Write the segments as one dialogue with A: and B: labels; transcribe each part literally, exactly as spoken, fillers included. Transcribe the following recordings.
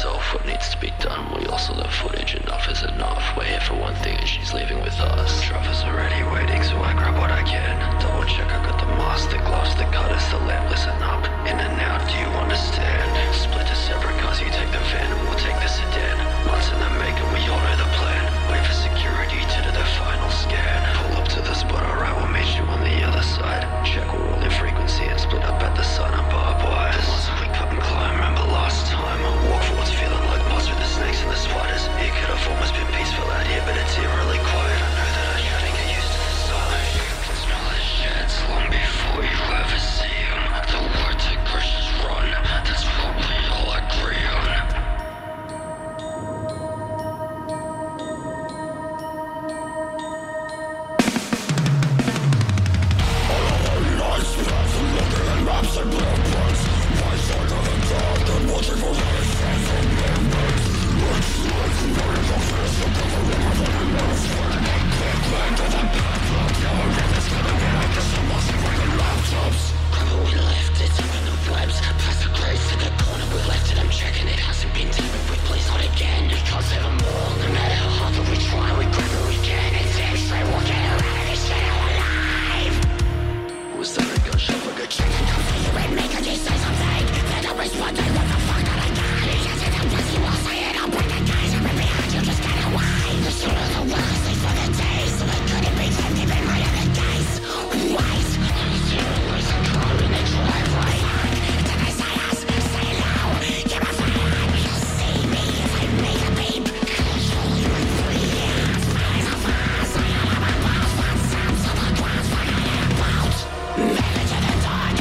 A: herself what needs to be done. We also know footage, enough is enough. We're here for one thing and she's leaving with us. Trevor's already waiting, so I grab what I can. Double check, I got the mask, the gloves, the cutters, the lamp. Listen up, in and out, do you understand? Split to separate cars, you take the van and we'll take the sedan. Months in the making, we all know the plan. Wait for security to do the final scan. Pull up to the spot, alright, we'll meet you on the other side. Check we're all in frequency and split up at the sun and barbed wires. The ones that we couldn't climb, remember last time? Walk forwards feeling like boss with the snakes and the spiders. It could have almost been peaceful out here, but it's eerily quiet. I know that I shouldn't get used to the silence. You can smell the sheds long before you ever see them. The word to Christians run, that's what we all agree on. Maps and blueprints, my side of the dark, and watching for resistance from movements. It's like the world of this, the government of the news. Click, click to the backlog, you're never gonna get out of some muscle breaking laptops. Grandma, we left it up in the webs, past the graves to the corner, we left it, I'm checking it hasn't been tampered with, please not again. We can't save them all, no matter how hard that we try, we grab it, we can, and damn straight we'll get her out of this shit alive. Was that a gunshot like a chicken? Make a say something, then I'll respond to what the fuck that I got. You just hit him, plus you will say it, I'll bring the guys and rip behind you, just get away. The sooner the worse, sleep for the days, so it couldn't be them, even my other days. Wait, there's a car in the driveway. Then I say us, say low, give a fire, you'll see me if I make a beep. Control you in three years, eyes of us, I am a boss, one sounds of the glass, what I am about. Never to the dawn,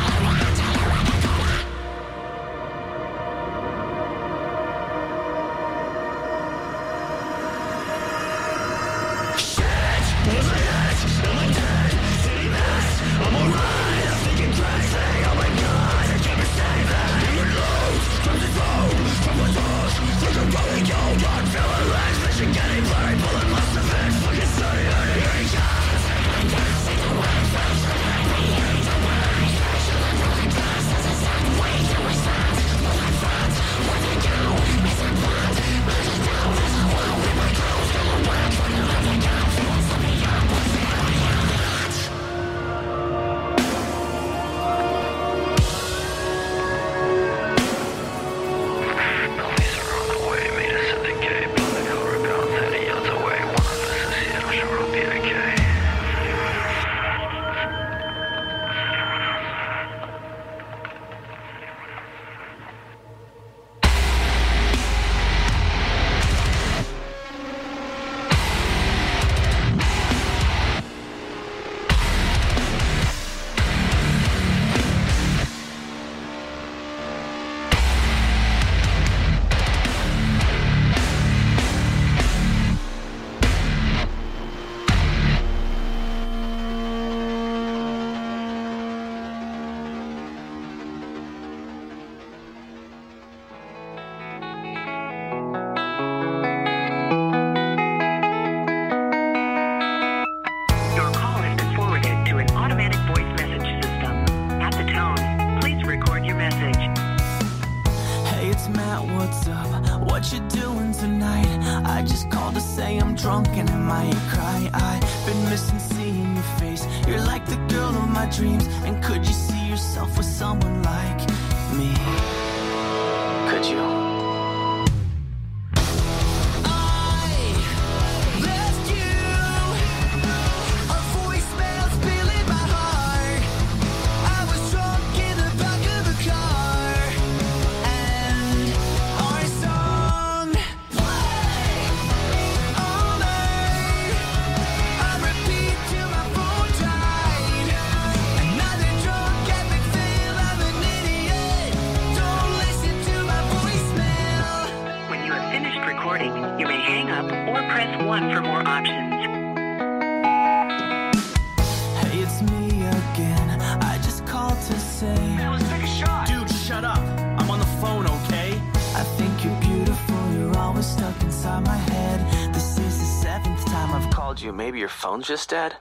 B: You, maybe your phone's just dead?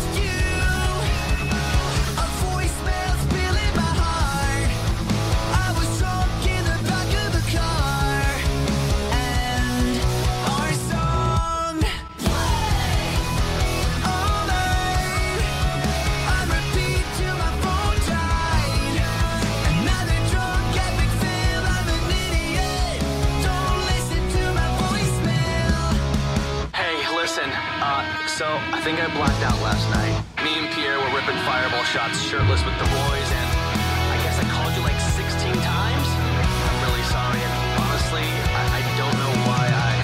C: I
B: I think I blacked out last night. Me and Pierre were ripping fireball shots shirtless with the boys, and I guess I called you like sixteen times. I'm really sorry, and honestly, I, I don't know why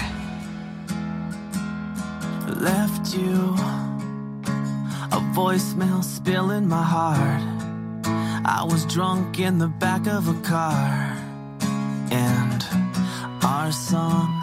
B: I
C: left you a voicemail spilling my heart. I was drunk in the back of a car, and our song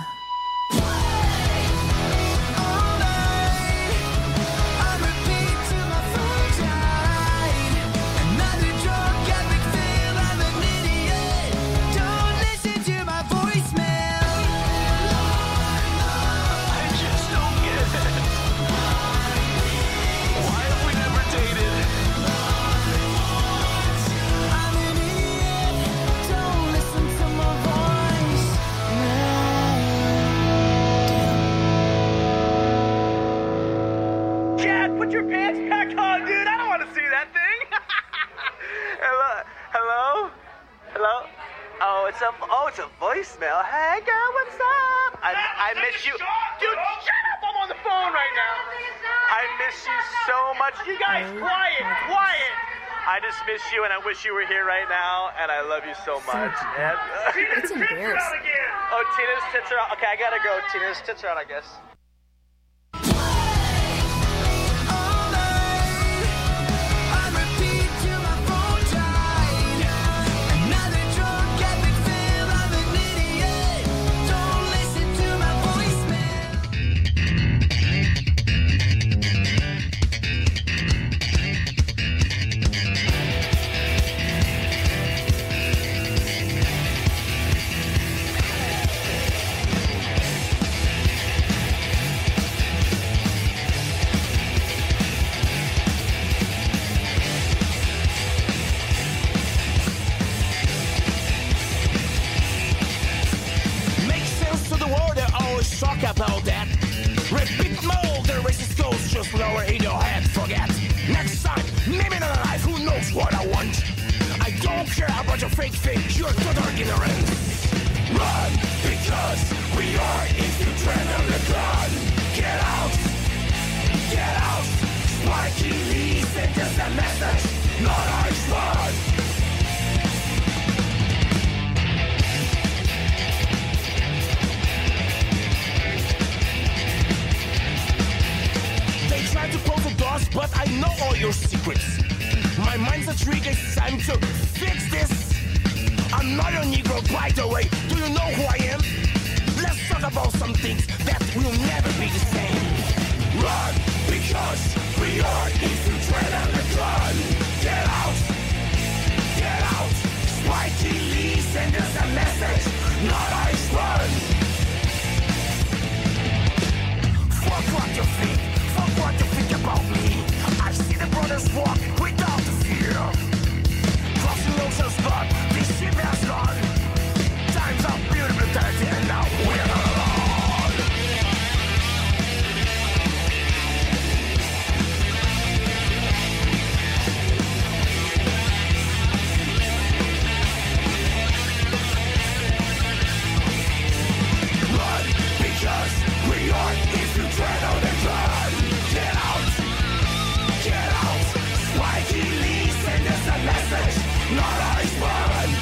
D: Oh, it's a voicemail. Hey, girl, what's up? I, I miss you. Dude, shut up. I'm on the phone right now. I miss you so much. You guys, quiet, quiet. I just miss you, and I wish you were here right now, and I love you so much. And, uh,
E: It's embarrassing.
D: oh, Tina's tits are out. Okay, I gotta go. Tina's tits are out, I guess.
F: Talk about that. Repeat more, the racist goes just lower in your head. Forget. Next time, maybe not alive, who knows what I want. I don't care about your fake fake, you're total ignorance. Run, because we are infiltrated on the gun. Get out, get out. Sparky Lee sent us a message, not our run. Try to close the doors, but I know all your secrets. My mind's a trick, it's time to fix this. I'm not a Negro, by the way. Do you know who I am? Let's talk about some things that will never be the same. Run, because we are infiltrated on the gun. Get out, get out. Spikey Lee send us a message, not ice run. Fuck what you think. Fuck what you think about me. I see the brothers walk without the fear. Crossing oceans, but this ship has gone. Time's up, beautiful brutality, and now we're not alone. Run, because we are infiltrated on the ground. Get out! Get out! Spikey Lee send us a message, not ice run!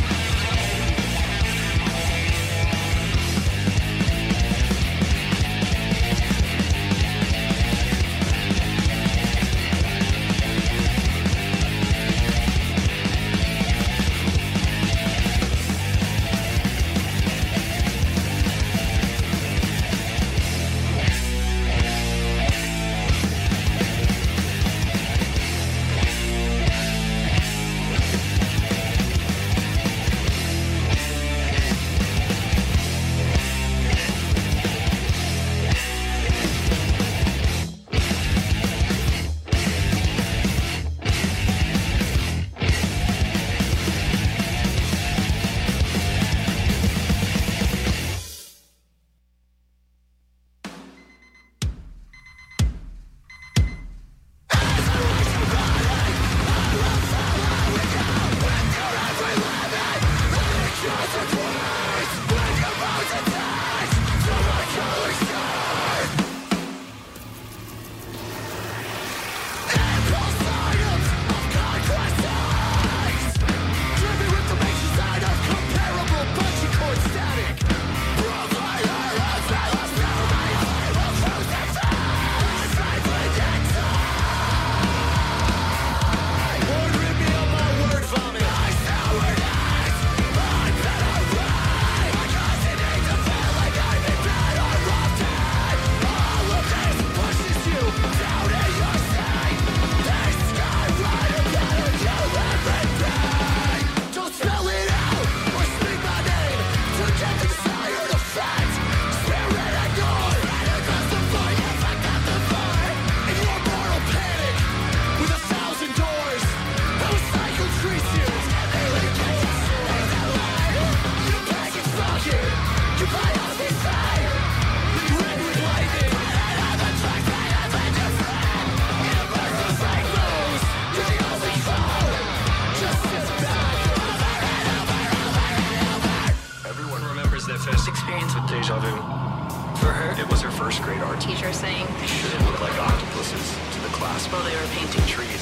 E: Deja vu. For her, it was her first grade art
G: teacher saying
E: they shouldn't look like octopuses to the class while they were painting trees.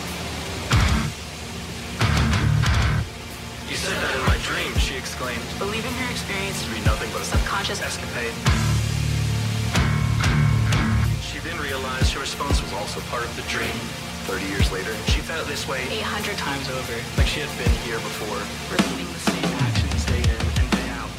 E: You said that in my dream, she exclaimed.
G: Believing her experience
E: To be nothing but a
G: subconscious
E: escapade. She then realized her response was also part of the dream. Thirty years later, she felt this way
G: eight hundred times over,
E: like she had been here before,
G: repeating the same actions day in and day out.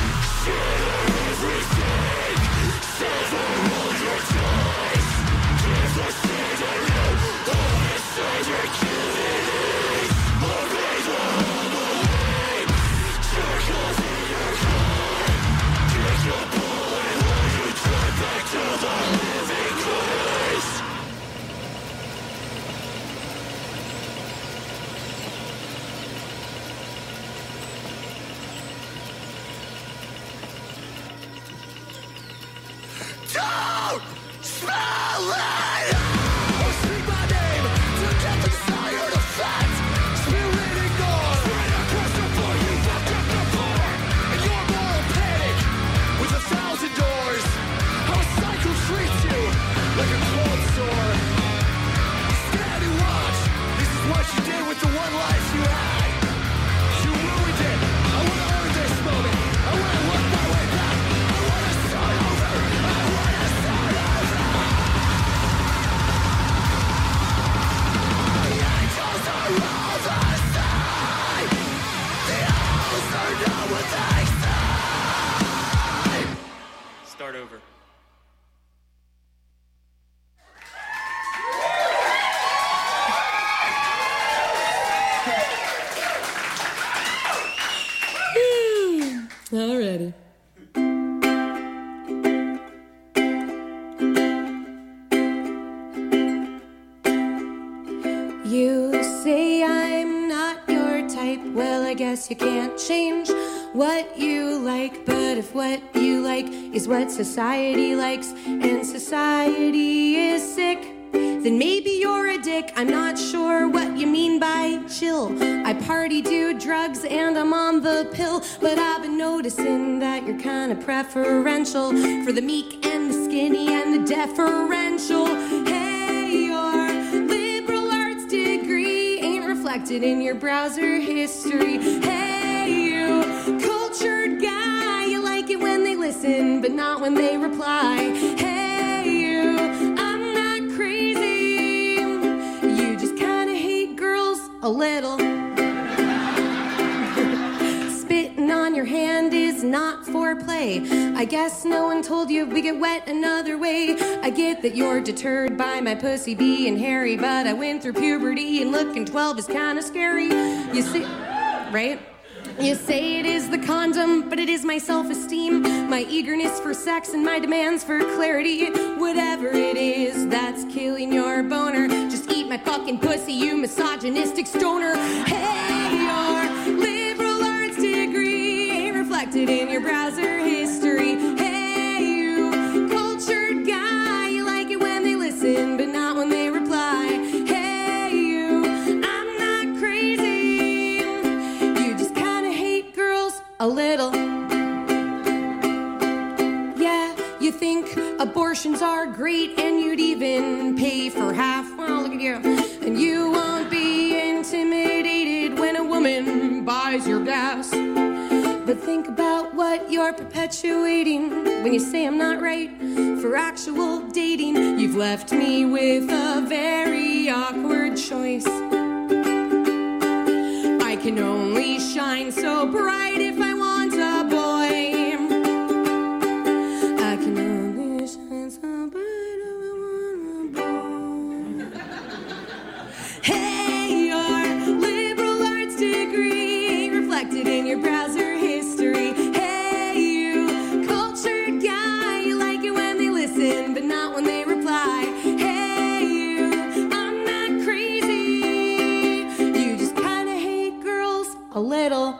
A: Don't smell it! Or speak my name to get the desired effect. Spirit ignored. Right across the floor, you fucked up the floor. And you're more in panic with a thousand doors. How a cycle treats you like a cold sore. Stand and watch. This is what you did with the one life you had. You ruined it. I wanna earn this moment. I wanna work my way back. I wanna start over. I wanna start over. The angels are all the same. The owls are not what they say.
E: Start over.
H: Alrighty. You say I'm not your type. Well, I guess you can't change what you like. But if what you like is what society likes, and society is sick, then maybe you're a dick. I'm not sure what you mean by chill. I party, do drugs, and I'm on the pill. But I've been noticing that you're kind of preferential for the meek and the skinny and the deferential. Hey, your liberal arts degree ain't reflected in your browser history. Hey, you cultured guy, you like it when they listen, but not when they reply. Hey, you, I'm not crazy. You just kind of hate girls a little. Spitting on your hand is not foreplay. I guess no one told you we get wet another way. I get that you're deterred by my pussy being hairy, but I went through puberty and looking twelve is kind of scary. You see, right? You say it is the condom, but it is my self-esteem, my eagerness for sex, and my demands for clarity. Whatever it is that's killing your boner, just eat my fucking pussy, you misogynistic stoner. Hey, your liberal arts degree ain't reflected in your browser history. Hey, you cultured guy, you like it when they listen, but not when they reply. Hey, you, I'm not crazy. A little. Yeah, you think abortions are great and you'd even pay for half. Well, look at you. And you won't be intimidated when a woman buys your gas. But think about what you're perpetuating when you say I'm not right for actual dating. You've left me with a very awkward choice. I can only shine so bright if I want a boy. I can only shine so bright if I want a boy. Hey, your liberal arts degree ain't reflected in your browser history. Hey, you cultured guy, you like it when they listen, but not when they reply. Hey, you, I'm not crazy. You just kinda hate girls a little.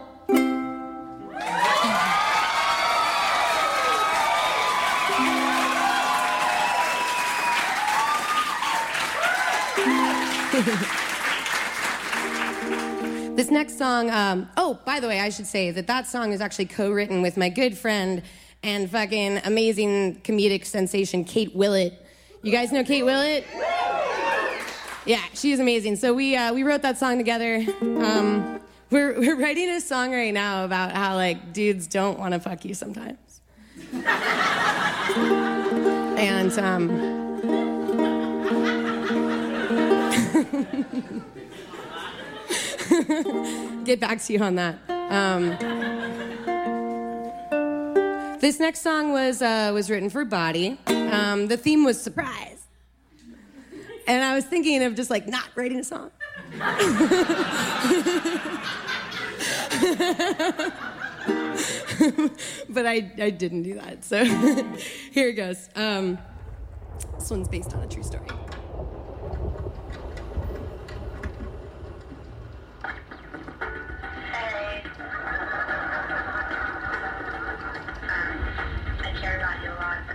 H: This next song, um, oh, by the way, I should say that that song is actually co-written with my good friend and fucking amazing comedic sensation, Kate Willett. You guys know Kate Willett? Yeah, she's amazing. So we uh, we wrote that song together. Um, we're we're writing a song right now about how like dudes don't want to fuck you sometimes. And um, get back to you on that. Um, this next song was uh, was written for Body. Um, the theme was surprise, and I was thinking of just like not writing a song. But I, I didn't do that, so here it goes. Um, this one's based on a true story.
I: Hey. Um, I care about you a lot.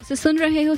I: So सुन रहे हो